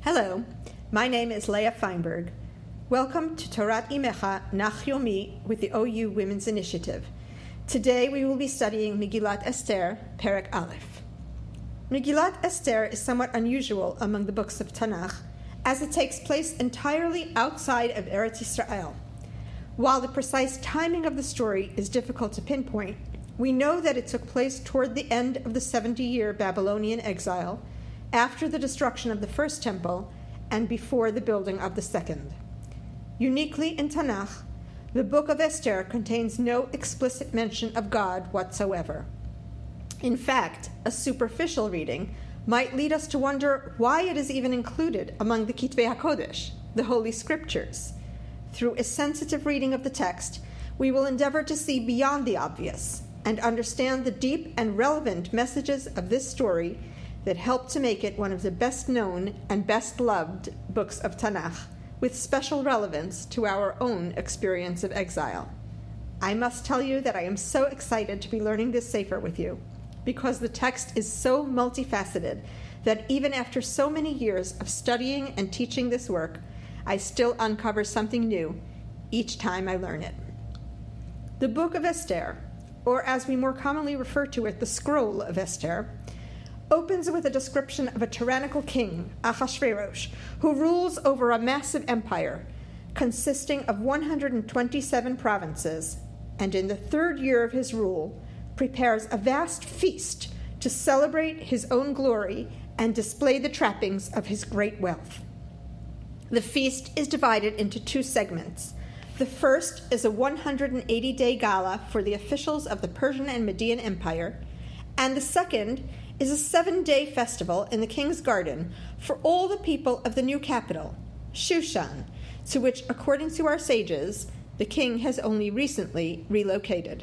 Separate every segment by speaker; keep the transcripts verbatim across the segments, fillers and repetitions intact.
Speaker 1: Hello, my name is Leah Feinberg. Welcome to Torat Imecha Nach Yomi with the O U Women's Initiative. Today we will be studying Megillat Esther, Perek Aleph. Megillat Esther is somewhat unusual among the books of Tanakh, as it takes place entirely outside of Eretz Yisrael. While the precise timing of the story is difficult to pinpoint, we know that it took place toward the end of the seventy-year Babylonian exile, after the destruction of the first temple, and before the building of the second. Uniquely in Tanakh, the book of Esther contains no explicit mention of God whatsoever. In fact, a superficial reading might lead us to wonder why it is even included among the Kitvei HaKodesh, the Holy Scriptures. Through a sensitive reading of the text, we will endeavor to see beyond the obvious and understand the deep and relevant messages of this story that helped to make it one of the best-known and best-loved books of Tanakh, with special relevance to our own experience of exile. I must tell you that I am so excited to be learning this Sefer with you, because the text is so multifaceted that even after so many years of studying and teaching this work, I still uncover something new each time I learn it. The Book of Esther, or as we more commonly refer to it, the Scroll of Esther, opens with a description of a tyrannical king, Ahasuerus, who rules over a massive empire consisting of one hundred twenty-seven provinces, and in the third year of his rule, prepares a vast feast to celebrate his own glory and display the trappings of his great wealth. The feast is divided into two segments. The first is a one hundred eighty-day gala for the officials of the Persian and Median Empire, and the second is a seven-day festival in the king's garden for all the people of the new capital, Shushan, to which, according to our sages, the king has only recently relocated.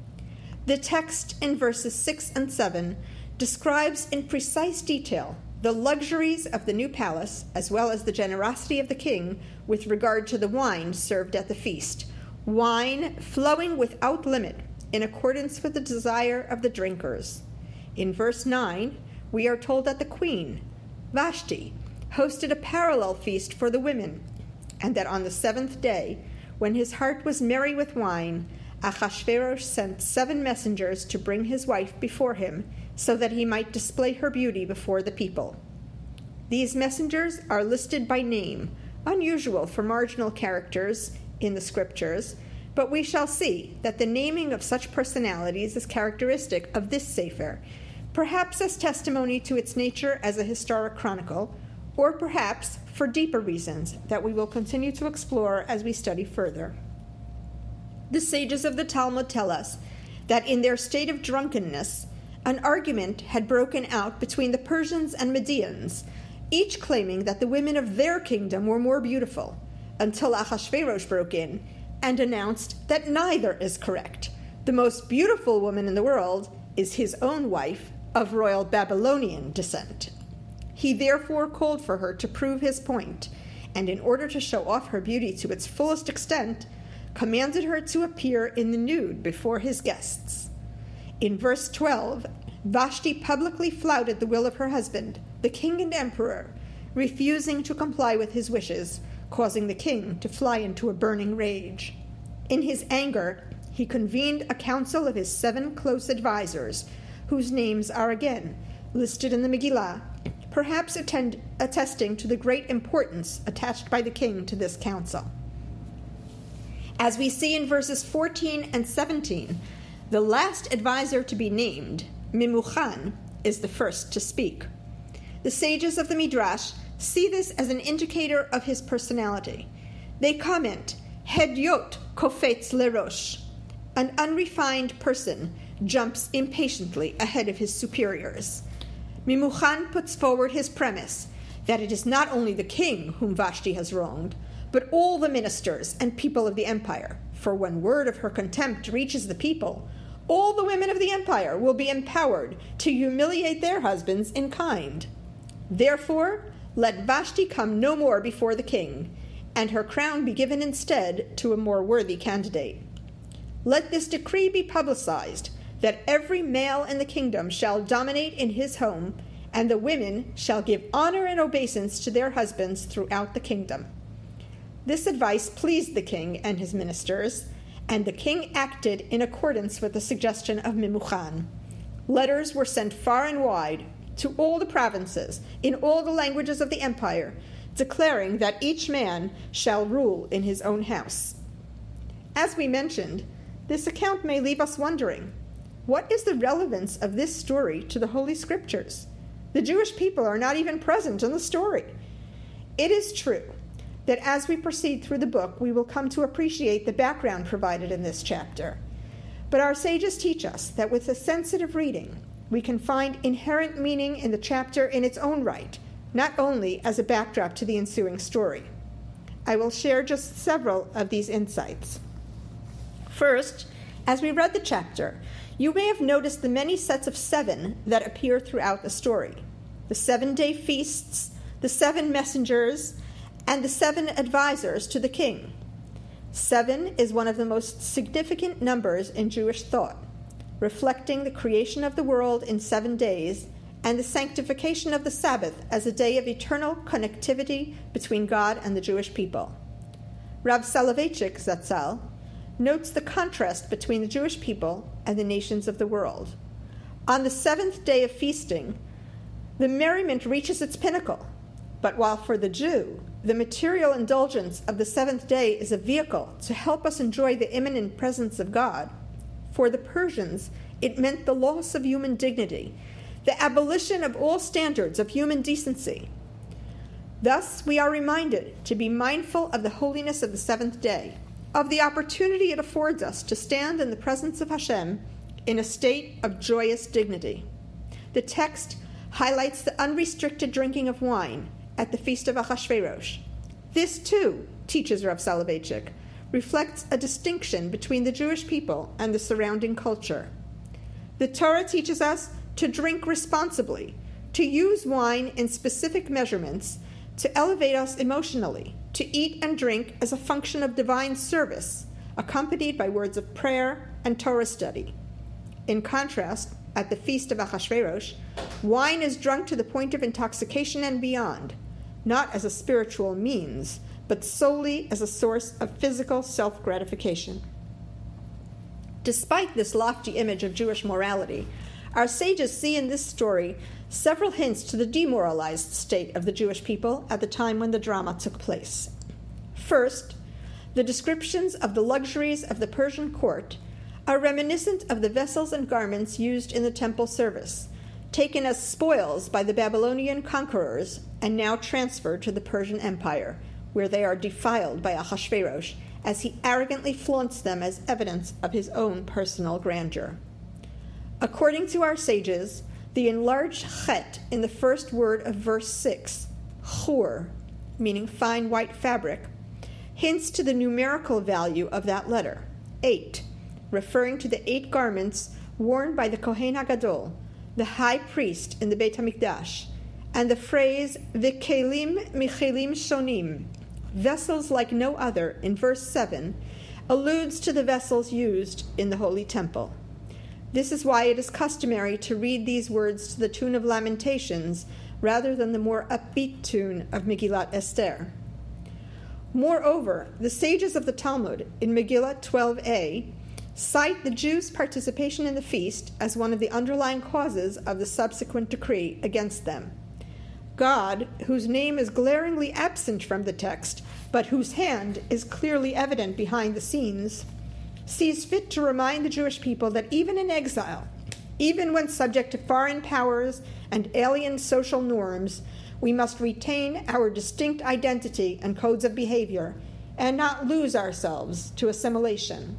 Speaker 1: The text in verses six and seven describes in precise detail the luxuries of the new palace, as well as the generosity of the king with regard to the wine served at the feast, wine flowing without limit in accordance with the desire of the drinkers. In verse nine, we are told that the queen, Vashti, hosted a parallel feast for the women, and that on the seventh day, when his heart was merry with wine, Ahasuerus sent seven messengers to bring his wife before him, so that he might display her beauty before the people. These messengers are listed by name, unusual for marginal characters in the scriptures, but we shall see that the naming of such personalities is characteristic of this Sefer, perhaps as testimony to its nature as a historic chronicle, or perhaps for deeper reasons that we will continue to explore as we study further. The sages of the Talmud tell us that in their state of drunkenness, an argument had broken out between the Persians and Medians, each claiming that the women of their kingdom were more beautiful, until Ahasuerus broke in and announced that neither is correct. The most beautiful woman in the world is his own wife of royal Babylonian descent. He therefore called for her to prove his point, and in order to show off her beauty to its fullest extent, commanded her to appear in the nude before his guests. In verse twelve, Vashti publicly flouted the will of her husband, the king and emperor, refusing to comply with his wishes, causing the king to fly into a burning rage. In his anger, he convened a council of his seven close advisors, whose names are again listed in the Megillah, perhaps attend, attesting to the great importance attached by the king to this council. As we see in verses fourteen and seventeen, the last advisor to be named, Memuchan, is the first to speak. The sages of the Midrash see this as an indicator of his personality. They comment, Hedyot kofetz lerosh. An unrefined person jumps impatiently ahead of his superiors. Memuchan puts forward his premise that it is not only the king whom Vashti has wronged, but all the ministers and people of the empire, for when word of her contempt reaches the people, all the women of the empire will be empowered to humiliate their husbands in kind. Therefore, let Vashti come no more before the king, and her crown be given instead to a more worthy candidate. Let this decree be publicized, that every male in the kingdom shall dominate in his home, and the women shall give honor and obeisance to their husbands throughout the kingdom. This advice pleased the king and his ministers, and the king acted in accordance with the suggestion of Memucan. Letters were sent far and wide to all the provinces, in all the languages of the empire, declaring that each man shall rule in his own house. As we mentioned, this account may leave us wondering, what is the relevance of this story to the Holy Scriptures? The Jewish people are not even present in the story. It is true that as we proceed through the book, we will come to appreciate the background provided in this chapter. But our sages teach us that with a sensitive reading, we can find inherent meaning in the chapter in its own right, not only as a backdrop to the ensuing story. I will share just several of these insights. First, as we read the chapter, you may have noticed the many sets of seven that appear throughout the story. The seven-day feasts, the seven messengers, and the seven advisors to the king. Seven is one of the most significant numbers in Jewish thought, reflecting the creation of the world in seven days and the sanctification of the Sabbath as a day of eternal connectivity between God and the Jewish people. Rav Soloveitchik Zatzal notes the contrast between the Jewish people and the nations of the world. On the seventh day of feasting, the merriment reaches its pinnacle. But while for the Jew, the material indulgence of the seventh day is a vehicle to help us enjoy the imminent presence of God, for the Persians, it meant the loss of human dignity, the abolition of all standards of human decency. Thus, we are reminded to be mindful of the holiness of the seventh day, of the opportunity it affords us to stand in the presence of Hashem in a state of joyous dignity. The text highlights the unrestricted drinking of wine at the feast of Achashverosh. This, too, teaches Rav Soloveitchik, reflects a distinction between the Jewish people and the surrounding culture. The Torah teaches us to drink responsibly, to use wine in specific measurements, to elevate us emotionally, to eat and drink as a function of divine service, accompanied by words of prayer and Torah study. In contrast, at the feast of Achashverosh, wine is drunk to the point of intoxication and beyond, not as a spiritual means, but solely as a source of physical self-gratification. Despite this lofty image of Jewish morality, our sages see in this story several hints to the demoralized state of the Jewish people at the time when the drama took place. First, the descriptions of the luxuries of the Persian court are reminiscent of the vessels and garments used in the temple service, taken as spoils by the Babylonian conquerors and now transferred to the Persian Empire, where they are defiled by Ahasuerus as he arrogantly flaunts them as evidence of his own personal grandeur. According to our sages, the enlarged chet in the first word of verse six, chur, meaning fine white fabric, hints to the numerical value of that letter, eight, referring to the eight garments worn by the Kohen HaGadol, the high priest in the Beit HaMikdash, and the phrase v'kelim michelim shonim, vessels like no other, in verse seven, alludes to the vessels used in the Holy Temple. This is why it is customary to read these words to the tune of Lamentations rather than the more upbeat tune of Megillat Esther. Moreover, the sages of the Talmud in Megillah twelve a cite the Jews' participation in the feast as one of the underlying causes of the subsequent decree against them. God, whose name is glaringly absent from the text, but whose hand is clearly evident behind the scenes, sees fit to remind the Jewish people that even in exile, even when subject to foreign powers and alien social norms, we must retain our distinct identity and codes of behavior and not lose ourselves to assimilation.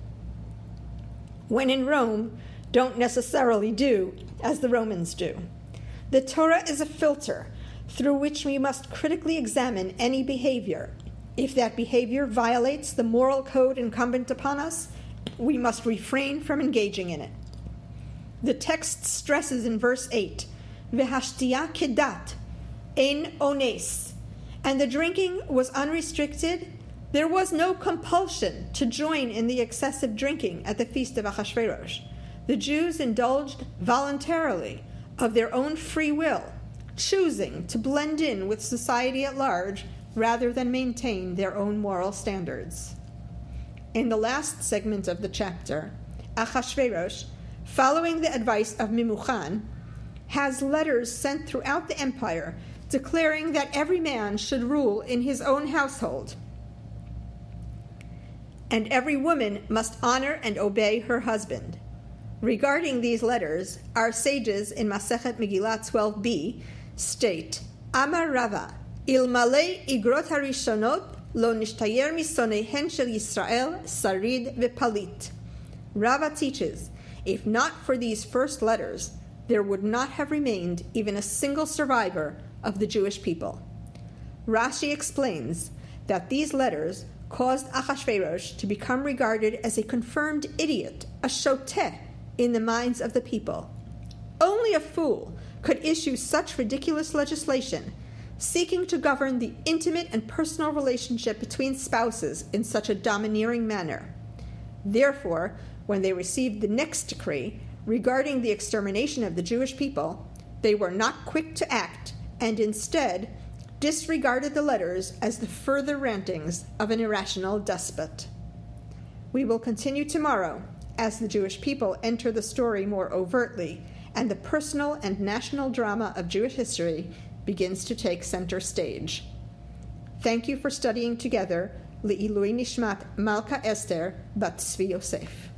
Speaker 1: When in Rome, don't necessarily do as the Romans do. The Torah is a filter through which we must critically examine any behavior. If that behavior violates the moral code incumbent upon us, we must refrain from engaging in it. The text stresses in verse eight, V'hashtiya kedat, ein ones, and the drinking was unrestricted. There was no compulsion to join in the excessive drinking at the feast of Achashverosh. The Jews indulged voluntarily, of their own free will, choosing to blend in with society at large rather than maintain their own moral standards. In the last segment of the chapter, Achashverosh, following the advice of Memuchan, has letters sent throughout the empire declaring that every man should rule in his own household, and every woman must honor and obey her husband. Regarding these letters, our sages in Masechet Megillah twelve b state, Amar Rava, Ilmale igrot harishonot lo nishtayer misonehen shel Yisrael sarid vepalit. Rava teaches, if not for these first letters, there would not have remained even a single survivor of the Jewish people. Rashi explains that these letters caused Achashverosh to become regarded as a confirmed idiot, a shoteh, in the minds of the people. Only a fool could issue such ridiculous legislation, seeking to govern the intimate and personal relationship between spouses in such a domineering manner. Therefore, when they received the next decree regarding the extermination of the Jewish people, they were not quick to act and instead disregarded the letters as the further rantings of an irrational despot. We will continue tomorrow as the Jewish people enter the story more overtly and the personal and national drama of Jewish history begins to take center stage. Thank you for studying together Le'ilui Nishmat Malka Esther Bat Tzvi Yosef.